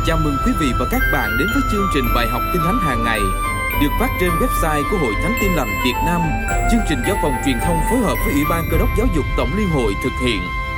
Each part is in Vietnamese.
Chào mừng quý vị và các bạn đến với chương trình bài học Kinh Thánh hàng ngày được phát trên website của Hội Thánh Tin Lành Việt Nam. Chương trình do Phòng Truyền thông phối hợp với Ủy ban Cơ đốc Giáo dục Tổng Liên hội thực hiện.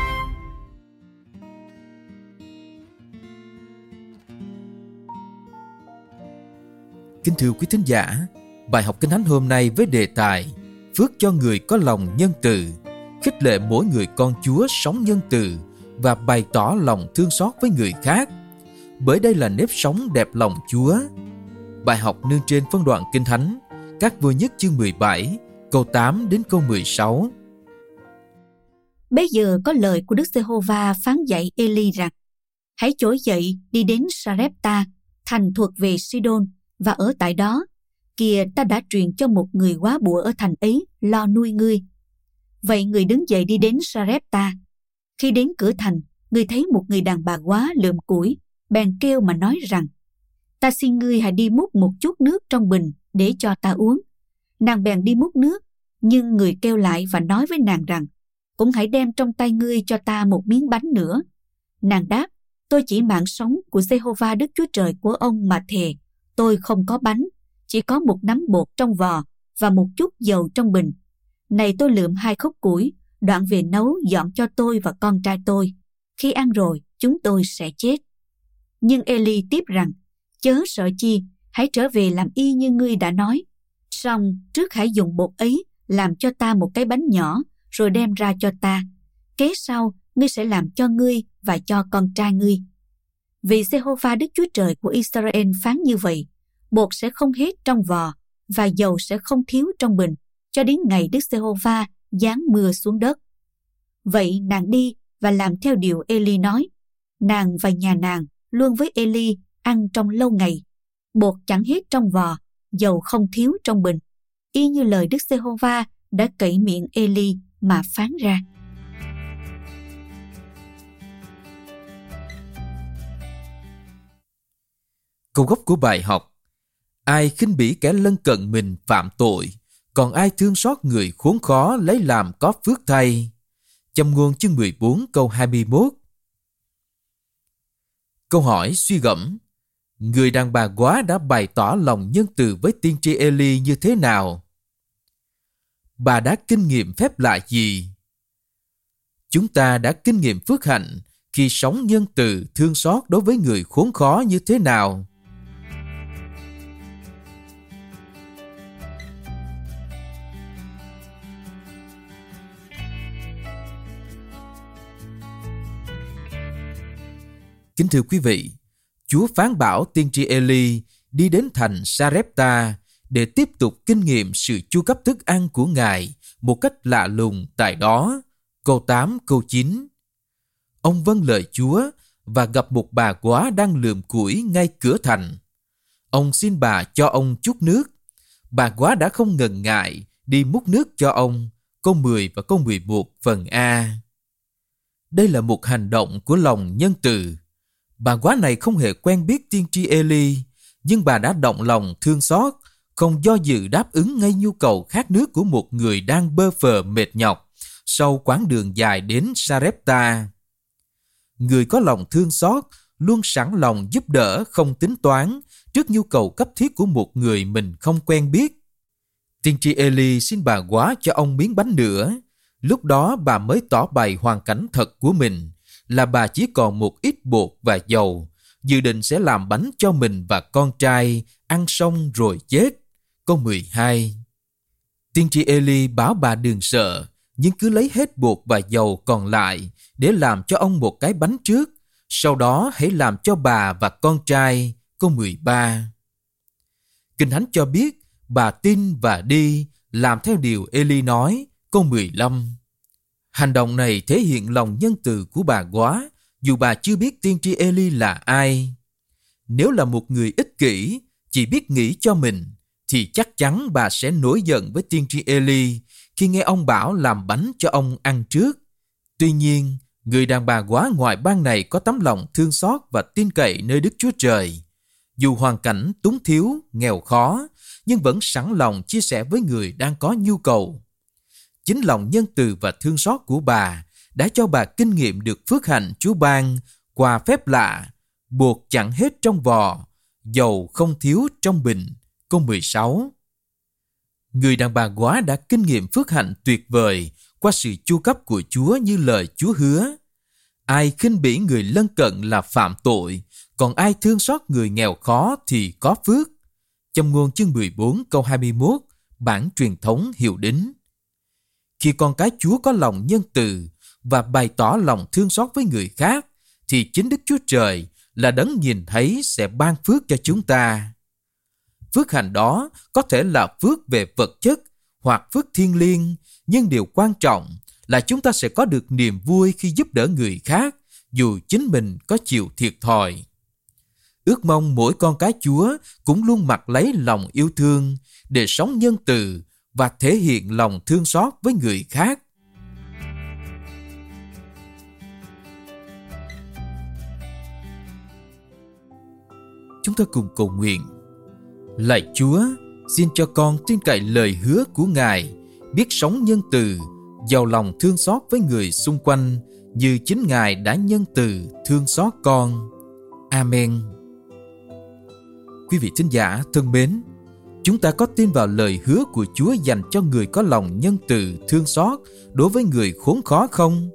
Kính thưa quý thính giả, bài học Kinh Thánh hôm nay với đề tài Phước cho người có lòng nhân từ, khích lệ mỗi người con Chúa sống nhân từ và bày tỏ lòng thương xót với người khác, bởi đây là nếp sống đẹp lòng Chúa. Bài học nương trên phân đoạn Kinh Thánh Các Vua Nhất chương 17, câu 8 đến câu 16. Bấy giờ có lời của Đức Giê-hô-va phán dạy Ê-li rằng: hãy trỗi dậy đi đến Sa-rép-ta, thành thuộc về Si-đôn, và ở tại đó. Kìa, ta đã truyền cho một người góa bụa ở thành ấy lo nuôi ngươi. Vậy người đứng dậy đi đến Sa-rép-ta. Khi đến cửa thành, người thấy một người đàn bà góa lượm củi, bèn kêu mà nói rằng: ta xin ngươi hãy đi múc một chút nước trong bình để cho ta uống. Nàng bèn đi múc nước, nhưng người kêu lại và nói với nàng rằng: cũng hãy đem trong tay ngươi cho ta một miếng bánh nữa. Nàng đáp: tôi chỉ mạng sống của Giê-hô-va Đức Chúa Trời của ông mà thề, tôi không có bánh, chỉ có một nắm bột trong vò và một chút dầu trong bình. Này, tôi lượm 2 khúc củi, đoạn về nấu dọn cho tôi và con trai tôi. Khi ăn rồi, chúng tôi sẽ chết. Nhưng Ê-li tiếp rằng: chớ sợ chi, hãy trở về làm y như ngươi đã nói. Song trước hãy dùng bột ấy làm cho ta một cái bánh nhỏ, rồi đem ra cho ta. Kế sau, ngươi sẽ làm cho ngươi và cho con trai ngươi. Vì Giê-hô-va Đức Chúa Trời của Israel phán như vậy: bột sẽ không hết trong vò và dầu sẽ không thiếu trong bình, cho đến ngày Đức Giê-hô-va giáng mưa xuống đất. Vậy nàng đi và làm theo điều Ê-li nói. Nàng và nhà nàng luôn với Ê-li ăn trong lâu ngày. Bột chẳng hết trong vò, dầu không thiếu trong bình, y như lời Đức Giê-hô-va đã cậy miệng Ê-li mà phán ra. Câu gốc của bài học: ai khinh bỉ kẻ lân cận mình phạm tội, còn ai thương xót người khốn khó lấy làm có phước thay. Châm ngôn chương 14 câu 21. Câu hỏi suy gẫm: người đàn bà góa đã bày tỏ lòng nhân từ với tiên tri Ê-li như thế nào? Bà đã kinh nghiệm phép lạ gì? Chúng ta đã kinh nghiệm phước hạnh khi sống nhân từ thương xót đối với người khốn khó như thế nào? Kính thưa quý vị, Chúa phán bảo tiên tri Ê-li đi đến thành Sa-rép-ta để tiếp tục kinh nghiệm sự chu cấp thức ăn của Ngài một cách lạ lùng tại đó. Câu 8, câu 9. Ông vâng lời Chúa và gặp một bà góa đang lượm củi ngay cửa thành. Ông xin bà cho ông chút nước. Bà góa đã không ngần ngại đi múc nước cho ông. Câu 10 và câu 11 phần A. Đây là một hành động của lòng nhân từ. Bà góa này không hề quen biết tiên tri Ê-li, nhưng bà đã động lòng thương xót, không do dự đáp ứng ngay nhu cầu khát nước của một người đang bơ phờ mệt nhọc sau quãng đường dài đến Sa-rép-ta. Người có lòng thương xót luôn sẵn lòng giúp đỡ không tính toán trước nhu cầu cấp thiết của một người mình không quen biết. Tiên tri Ê-li xin bà góa cho ông miếng bánh nữa. Lúc đó bà mới tỏ bày hoàn cảnh thật của mình, là bà chỉ còn một ít bột và dầu, dự định sẽ làm bánh cho mình và con trai, ăn xong rồi chết. Câu 12. Tiên tri Ê-li bảo bà đừng sợ, nhưng cứ lấy hết bột và dầu còn lại để làm cho ông một cái bánh trước, sau đó hãy làm cho bà và con trai. Câu 13. Kinh Thánh cho biết bà tin và đi làm theo điều Ê-li nói. Câu 15. Hành động này thể hiện lòng nhân từ của bà góa, dù bà chưa biết tiên tri Ê-li là ai. Nếu là một người ích kỷ, chỉ biết nghĩ cho mình, thì chắc chắn bà sẽ nổi giận với tiên tri Ê-li khi nghe ông bảo làm bánh cho ông ăn trước. Tuy nhiên, người đàn bà góa ngoại bang này có tấm lòng thương xót và tin cậy nơi Đức Chúa Trời. Dù hoàn cảnh túng thiếu, nghèo khó, nhưng vẫn sẵn lòng chia sẻ với người đang có nhu cầu. Chính lòng nhân từ và thương xót của bà đã cho bà kinh nghiệm được phước hạnh Chúa ban qua phép lạ, bột chẳng hết trong vò, dầu không thiếu trong bình. Câu 16. Người đàn bà góa đã kinh nghiệm phước hạnh tuyệt vời qua sự chu cấp của Chúa như lời Chúa hứa. Ai khinh bỉ người lân cận là phạm tội, còn ai thương xót người nghèo khó thì có phước. Châm ngôn chương 14 câu 21, bản truyền thống Hiệu Đính. Khi con cái Chúa có lòng nhân từ và bày tỏ lòng thương xót với người khác, thì chính Đức Chúa Trời là đấng nhìn thấy sẽ ban phước cho chúng ta. Phước hạnh đó có thể là phước về vật chất hoặc phước thiêng liêng, nhưng điều quan trọng là chúng ta sẽ có được niềm vui khi giúp đỡ người khác, dù chính mình có chịu thiệt thòi. Ước mong mỗi con cái Chúa cũng luôn mặc lấy lòng yêu thương để sống nhân từ và thể hiện lòng thương xót với người khác. Chúng ta cùng cầu nguyện. Lạy Chúa, xin cho con tin cậy lời hứa của Ngài, biết sống nhân từ, giàu lòng thương xót với người xung quanh, như chính Ngài đã nhân từ thương xót con. Amen. Quý vị thính giả thân mến, chúng ta có tin vào lời hứa của Chúa dành cho người có lòng nhân từ thương xót đối với người khốn khó không?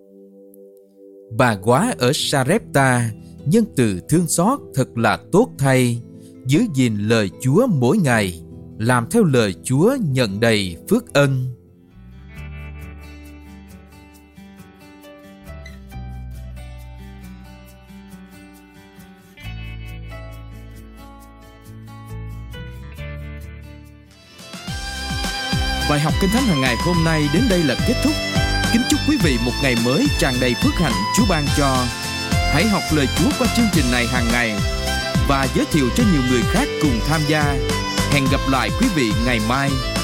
Bà góa ở Sarepta nhân từ thương xót thật là tốt thay, giữ gìn lời Chúa mỗi ngày, làm theo lời Chúa nhận đầy phước ân. Bài học Kinh Thánh hàng ngày hôm nay đến đây là kết thúc. Kính chúc quý vị một ngày mới tràn đầy phước hạnh Chúa ban cho. Hãy học lời Chúa qua chương trình này hàng ngày và giới thiệu cho nhiều người khác cùng tham gia. Hẹn gặp lại quý vị ngày mai.